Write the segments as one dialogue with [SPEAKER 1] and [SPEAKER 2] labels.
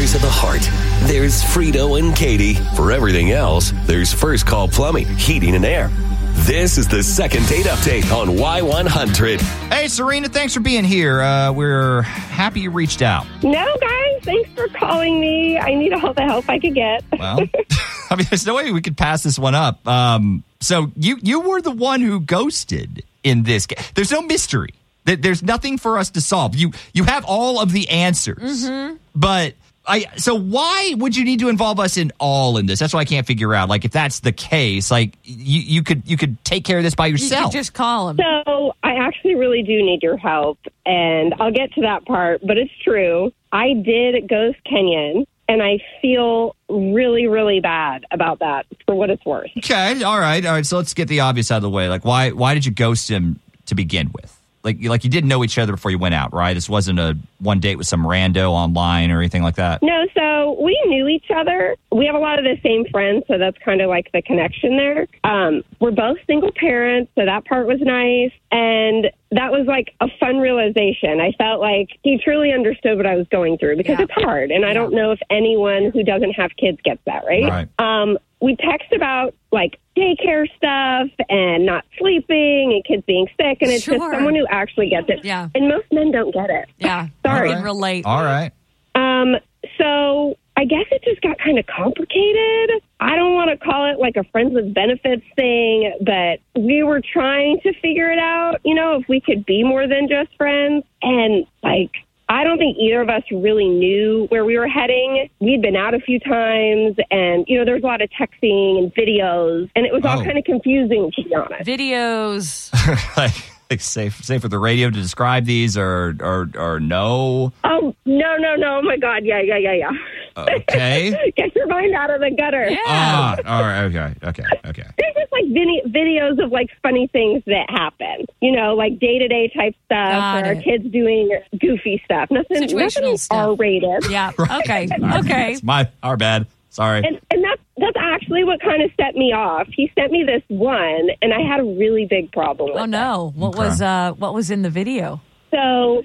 [SPEAKER 1] matters of the heart, there's Frito and Katie. For everything else, there's First Call Plumbing, Heating and Air. This is the second date update on Y100.
[SPEAKER 2] Hey, Serena, thanks for being here. We're happy you reached out.
[SPEAKER 3] No, guys, thanks for calling me. I need all the help I could get.
[SPEAKER 2] Well, I mean, there's no way we could pass this one up. So you were the one who ghosted in this case. There's no mystery. There's nothing for us to solve. You have all of the answers. Mm-hmm. But so why would you need to involve us in this? That's what I can't figure out. Like, if that's the case, like you could take care of this by yourself.
[SPEAKER 4] You could just call him.
[SPEAKER 3] So I actually really do need your help, and I'll get to that part, but it's true. I did ghost Kenyon, and I feel really, really bad about that for what it's worth.
[SPEAKER 2] Okay, all right. So let's get the obvious out of the way. Like, why did you ghost him to begin with? Like you didn't know each other before you went out, right? This wasn't a one date with some rando online or anything like that?
[SPEAKER 3] No, so we knew each other. We have a lot of the same friends, so that's kind of like the connection there. We're both single parents, so that part was nice. And that was like a fun realization. I felt like he truly understood what I was going through because it's hard. And I don't know if anyone who doesn't have kids gets that, right? We text about like daycare stuff and not sleeping and kids being sick. And it's just someone who actually gets it.
[SPEAKER 4] Yeah.
[SPEAKER 3] And most men don't get it.
[SPEAKER 4] Yeah.
[SPEAKER 3] Sorry.
[SPEAKER 4] I can relate.
[SPEAKER 2] All right.
[SPEAKER 3] So I guess it just got kind of complicated. I don't want to call it like a friends with benefits thing, but we were trying to figure it out, if we could be more than just friends. And I don't think either of us really knew where we were heading. We'd been out a few times and, there's a lot of texting and videos and it was all kind of confusing, to be honest.
[SPEAKER 4] Videos.
[SPEAKER 2] Like safe for the radio to describe these or no?
[SPEAKER 3] Oh, no. Oh, my God. Yeah.
[SPEAKER 2] Okay.
[SPEAKER 3] Get your mind out of the gutter.
[SPEAKER 4] Yeah.
[SPEAKER 2] All right. Okay.
[SPEAKER 3] There's just like videos of like funny things that happen, like day-to-day type stuff or kids doing goofy stuff. Nothing
[SPEAKER 4] stuff.
[SPEAKER 3] R-rated.
[SPEAKER 4] Yeah. Okay.
[SPEAKER 2] It's our bad. Sorry.
[SPEAKER 3] And that's actually what kind of set me off. He sent me this one, and I had a really big problem with it.
[SPEAKER 4] Oh, no. What was in the video?
[SPEAKER 3] So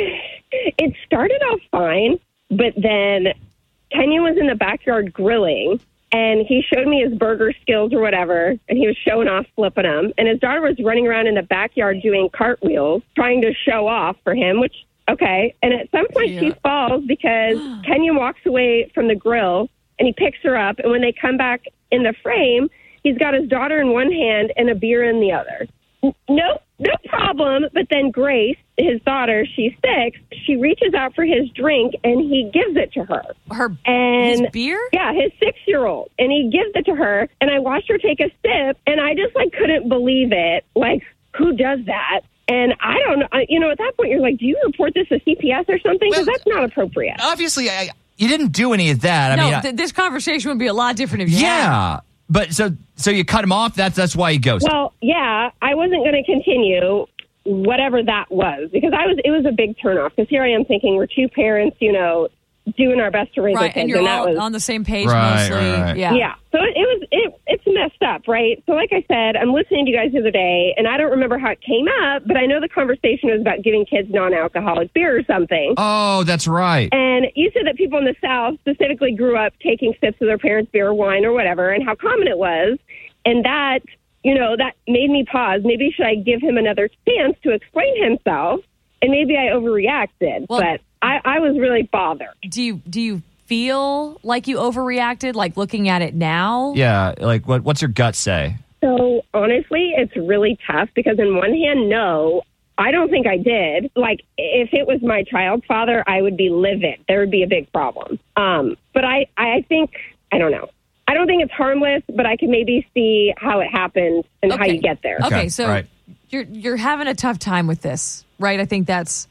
[SPEAKER 3] it started off fine, but then Kenyon was in the backyard grilling, and he showed me his burger skills or whatever, and he was showing off flipping them. And his daughter was running around in the backyard doing cartwheels, trying to show off for him, which, okay. And at some point she falls because Kenyon walks away from the grill, and he picks her up. And when they come back in the frame, he's got his daughter in one hand and a beer in the other. No problem. But then Grace, his daughter, she's 6. She reaches out for his drink, and he gives it to her.
[SPEAKER 4] His beer?
[SPEAKER 3] Yeah, his 6-year-old. And he gives it to her, and I watched her take a sip, and I just, couldn't believe it. Who does that? And I don't know. At that point, you're like, do you report this to CPS or something? Because that's not appropriate.
[SPEAKER 2] Obviously, you didn't do any of that.
[SPEAKER 4] This conversation would be a lot different if you had.
[SPEAKER 2] But so you cut him off. That's why he ghosted.
[SPEAKER 3] Well, yeah, I wasn't going to continue whatever that was because it was a big turnoff. Because here I am thinking we're two parents, doing our best to raise our kids,
[SPEAKER 4] and you're all
[SPEAKER 3] that was
[SPEAKER 4] on the same page mostly.
[SPEAKER 2] Right.
[SPEAKER 3] Yeah. So it's messed up, right? So like I said, I'm listening to you guys the other day, and I don't remember how it came up, but I know the conversation was about giving kids non-alcoholic beer or something.
[SPEAKER 2] Oh, that's right.
[SPEAKER 3] And you said that people in the South specifically grew up taking sips of their parents' beer or wine or whatever, and how common it was, and that that made me pause. Maybe should I give him another chance to explain himself? And maybe I overreacted, but I was really bothered.
[SPEAKER 4] Do you feel like you overreacted, like looking at it now?
[SPEAKER 2] Yeah, what's your gut say?
[SPEAKER 3] So honestly, it's really tough because on one hand, no, I don't think I did. If it was my child's father, I would be livid. There would be a big problem. But I think, I don't know. I don't think it's harmless, but I can maybe see how it happened and how you get there.
[SPEAKER 4] Okay, so you're having a tough time with this, right? I think that's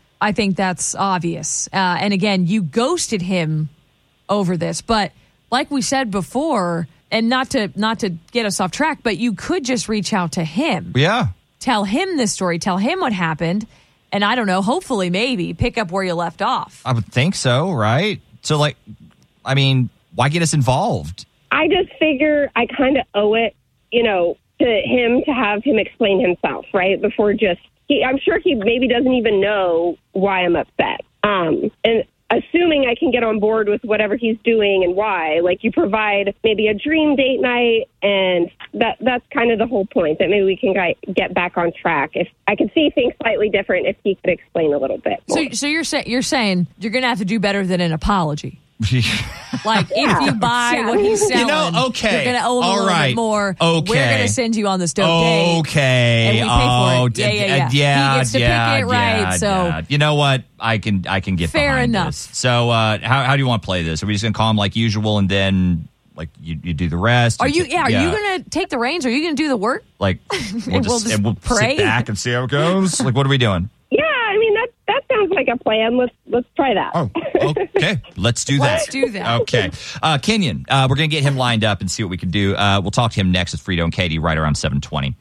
[SPEAKER 4] obvious. And again, you ghosted him over this, but like we said before, and not to get us off track, but you could just reach out to him.
[SPEAKER 2] Yeah.
[SPEAKER 4] Tell him this story. Tell him what happened. And I don't know, hopefully maybe pick up where you left off.
[SPEAKER 2] I would think so, right? So why get us involved?
[SPEAKER 3] I just figure I kind of owe it, to him to have him explain himself, right? Before I'm sure he maybe doesn't even know why I'm upset. And assuming I can get on board with whatever he's doing and why. Like, you provide maybe a dream date night, and that's kind of the whole point, that maybe we can get back on track. If I could see things slightly different, if he could explain a little bit more.
[SPEAKER 4] So you're saying you're going to have to do better than an apology. Like, if you buy what he's selling,
[SPEAKER 2] okay,
[SPEAKER 4] you're going to owe him a little bit more.
[SPEAKER 2] Okay.
[SPEAKER 4] We're going to send you on this dope date.
[SPEAKER 2] Okay.
[SPEAKER 4] And we pay for it. Yeah. He gets to pick it right. So
[SPEAKER 2] you know what? I can get
[SPEAKER 4] fair
[SPEAKER 2] behind
[SPEAKER 4] enough.
[SPEAKER 2] this. So how do you want to play this? Are we just going to call him like usual and then like you do the rest?
[SPEAKER 4] Are you going to take the reins? Are you going to do the work?
[SPEAKER 2] Like we'll
[SPEAKER 4] pray?
[SPEAKER 2] sit back and see how it goes? Like, what are we doing?
[SPEAKER 3] Yeah, I mean, that sounds like a plan. Let's try that.
[SPEAKER 2] Oh, okay. Let's do that.
[SPEAKER 4] Let's do that.
[SPEAKER 2] Okay. Kenyon, we're going to get him lined up and see what we can do. We'll talk to him next with Frito and Katie right around 7:20.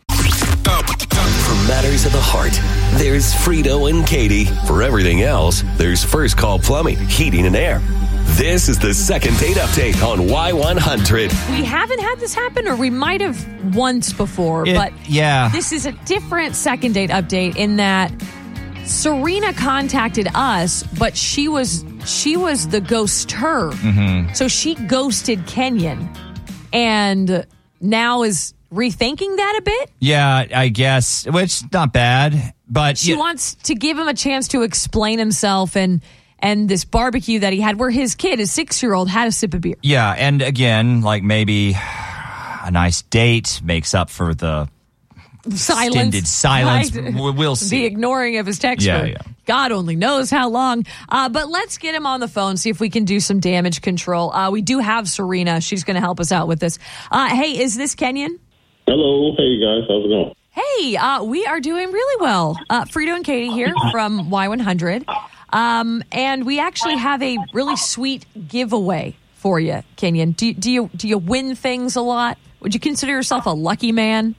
[SPEAKER 1] For matters of the heart, there's Frito and Katie. For everything else, there's First Call Plumbing, Heating and Air. This is the second date update on Y100.
[SPEAKER 4] We haven't had this happen, or we might have once before, but this is a different second date update in that Serena contacted us, but she was the ghoster. Mm-hmm. So she ghosted Kenyon and now is rethinking that a bit.
[SPEAKER 2] Yeah, I guess, which not bad, but
[SPEAKER 4] she wants to give him a chance to explain himself and this barbecue that he had where his kid, his 6-year-old, had a sip of beer.
[SPEAKER 2] Yeah, and again, like maybe a nice date makes up for the extended silence.
[SPEAKER 4] Right?
[SPEAKER 2] We'll see.
[SPEAKER 4] The ignoring of his text.
[SPEAKER 2] Yeah.
[SPEAKER 4] God only knows how long. But let's get him on the phone, see if we can do some damage control. We do have Serena. She's going to help us out with this. Hey, is this Kenyon?
[SPEAKER 5] Hello. Hey, guys. How's it going?
[SPEAKER 4] Hey, we are doing really well. Frito and Katie here from Y100. And we actually have a really sweet giveaway for you, Kenyon. Do you win things a lot? Would you consider yourself a lucky man?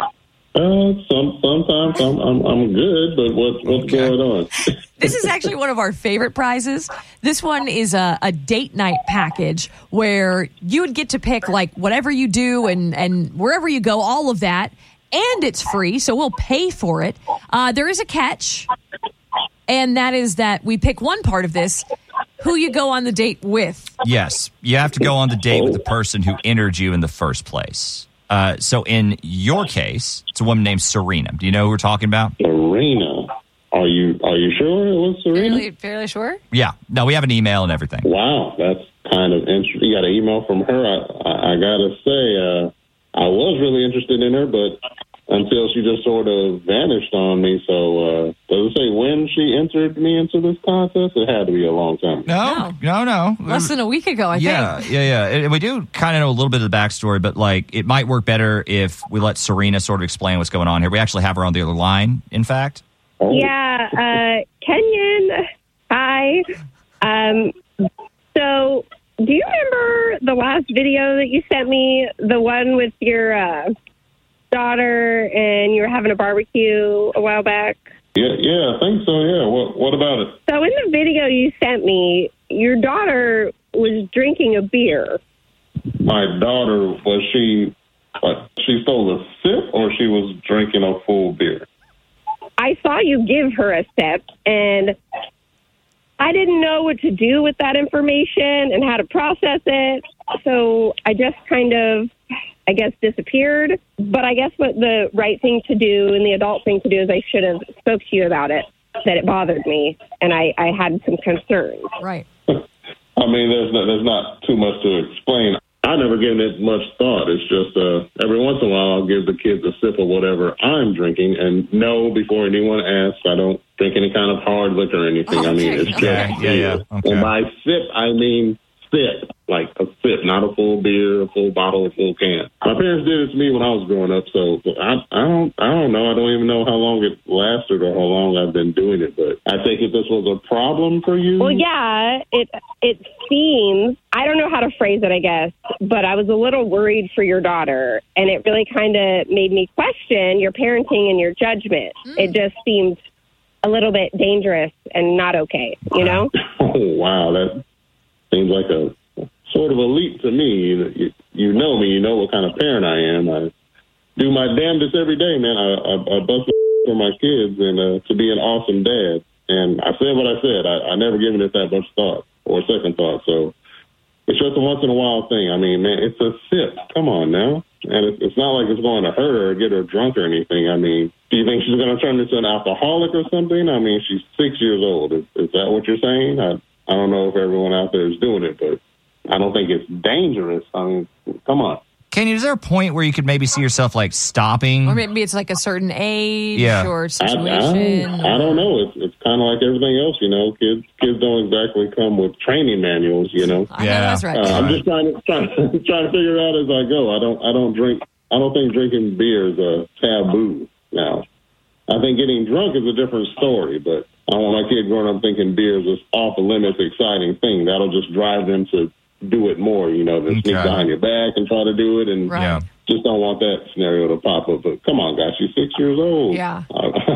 [SPEAKER 5] Sometimes I'm good, but what's going on?
[SPEAKER 4] This is actually one of our favorite prizes. This one is a date night package where you would get to pick like whatever you do and wherever you go, all of that, and it's free, so we'll pay for it. There is a catch, and that is that we pick one part of this, who you go on the date with.
[SPEAKER 2] Yes, you have to go on the date with the person who entered you in the first place. So in your case, it's a woman named Serena. Do you know who we're talking about?
[SPEAKER 5] Serena. Are you sure it was Serena?
[SPEAKER 4] Fairly sure?
[SPEAKER 2] Yeah. No, we have an email and everything.
[SPEAKER 5] Wow, that's kind of interesting. You got an email from her. I gotta say, I was really interested in her, but until she just sort of vanished on me. So does it say when she entered me into this contest? It had to be a long time ago.
[SPEAKER 2] No.
[SPEAKER 4] Less than a week ago, I think.
[SPEAKER 2] Yeah. And we do kind of know a little bit of the backstory, but like it might work better if we let Serena sort of explain what's going on here. We actually have her on the other line, in fact.
[SPEAKER 5] Oh.
[SPEAKER 3] Yeah, Kenyon, hi. So do you remember the last video that you sent me, the one with your daughter and you were having a barbecue a while back?
[SPEAKER 5] Yeah, I think so, yeah. What about it?
[SPEAKER 3] So in the video you sent me, your daughter was drinking a beer.
[SPEAKER 5] My daughter, she stole a sip or she was drinking a full beer?
[SPEAKER 3] I saw you give her a sip, and I didn't know what to do with that information and how to process it. So I just kind of, I guess, disappeared. But I guess what the right thing to do and the adult thing to do is I should have spoke to you about it, that it bothered me, and I had some concerns.
[SPEAKER 4] Right.
[SPEAKER 5] I mean, there's not too much to explain. I never given it much thought. It's just every once in a while I'll give the kids a sip of whatever I'm drinking, and no, before anyone asks, I don't drink any kind of hard liquor or anything.
[SPEAKER 4] Okay.
[SPEAKER 5] I mean, it's just
[SPEAKER 2] Yeah. Okay.
[SPEAKER 5] And by sip, I mean sip, like a sip, not a full beer, a full bottle, a full can. My parents did it to me when I was growing up, so I don't know. I don't even know how long it lasted or how long I've been doing it, but I think if this was a problem for you...
[SPEAKER 3] Well, yeah, it seems, I don't know how to phrase it, I guess, but I was a little worried for your daughter, and it really kind of made me question your parenting and your judgment. It just seemed a little bit dangerous and not okay, you know?
[SPEAKER 5] Oh, wow, that seems like a sort of a leap to me. You know me, you know what kind of parent I am. I do my damnedest every day, man. I bust for my kids and to be an awesome dad. And I said what I said. I never given it that much thought or second thought. So it's just a once in a while thing. I mean, man, it's a sip. Come on now. And it's not like it's going to hurt her or get her drunk or anything. I mean, do you think she's going to turn into an alcoholic or something? I mean, she's 6 years old. Is that what you're saying? I don't know if everyone out there is doing it, but I don't think it's dangerous. I mean, come on.
[SPEAKER 2] Kenyon, is there a point where you could maybe see yourself like stopping?
[SPEAKER 4] Or maybe it's like a certain age or
[SPEAKER 5] I
[SPEAKER 4] situation.
[SPEAKER 5] don't know. It's kind of like everything else, you know. Kids don't exactly come with training manuals, you know.
[SPEAKER 4] I know that's right.
[SPEAKER 5] I'm just trying to figure it out as I go. I don't drink. I don't think drinking beer is a taboo now. I think getting drunk is a different story, but I don't want my kid growing up thinking beer is this off the limits exciting thing. That'll just drive them to do it more, you know, than sneak behind your back and try to do it, and just don't want that scenario to pop up. But come on, guys, she's 6 years old.
[SPEAKER 4] Yeah.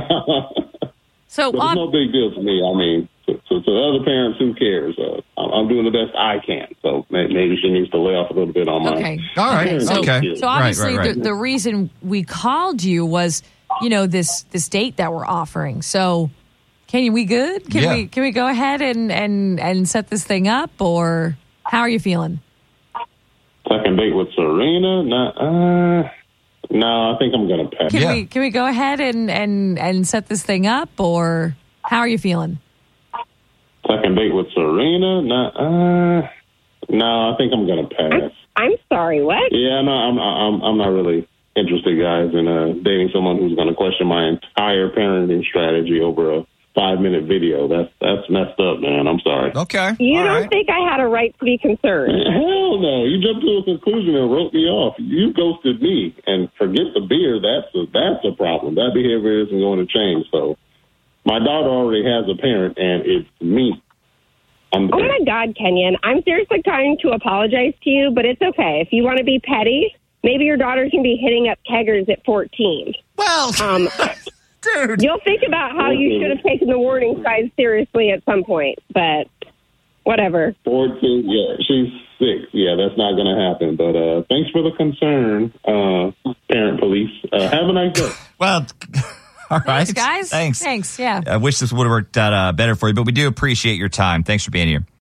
[SPEAKER 4] So
[SPEAKER 5] it's no big deal to me. I mean, to other parents, who cares? I'm doing the best I can. So maybe she needs to lay off a little bit on my.
[SPEAKER 4] Okay.
[SPEAKER 2] All right. Okay.
[SPEAKER 4] So obviously, the reason we called you was, you know, this date that we're offering. So, Kenyon, we good? Can we go ahead and set this thing up, or how are you feeling?
[SPEAKER 5] Second date with Serena? No, I think I'm going to pass.
[SPEAKER 4] Can we go ahead and set this thing up, or how are you feeling?
[SPEAKER 5] Second date with Serena? No, I think I'm going to pass.
[SPEAKER 3] I'm sorry, what?
[SPEAKER 5] Yeah, no, I'm not really interested, guys, in dating someone who's going to question my entire parenting strategy over a 5-minute video. That's messed up, man. I'm sorry.
[SPEAKER 2] Okay.
[SPEAKER 3] You don't think I had a right to be concerned?
[SPEAKER 5] Hell no. You jumped to a conclusion and wrote me off. You ghosted me. And forget the beer. That's a problem. That behavior isn't going to change. So my daughter already has a parent, and it's me.
[SPEAKER 3] Oh, my God, Kenyon. I'm seriously trying to apologize to you, but it's okay. If you want to be petty, maybe your daughter can be hitting up keggers at 14.
[SPEAKER 2] Well, dude.
[SPEAKER 3] You'll think about how you should have taken the warning signs seriously at some point, but whatever.
[SPEAKER 5] 14, yeah, she's 6. Yeah, that's not going to happen. But thanks for the concern, parent police. Have a nice day.
[SPEAKER 2] Well, all right.
[SPEAKER 4] Thanks, guys.
[SPEAKER 2] Thanks.
[SPEAKER 4] Yeah.
[SPEAKER 2] I wish this would have worked out better for you, but we do appreciate your time. Thanks for being here.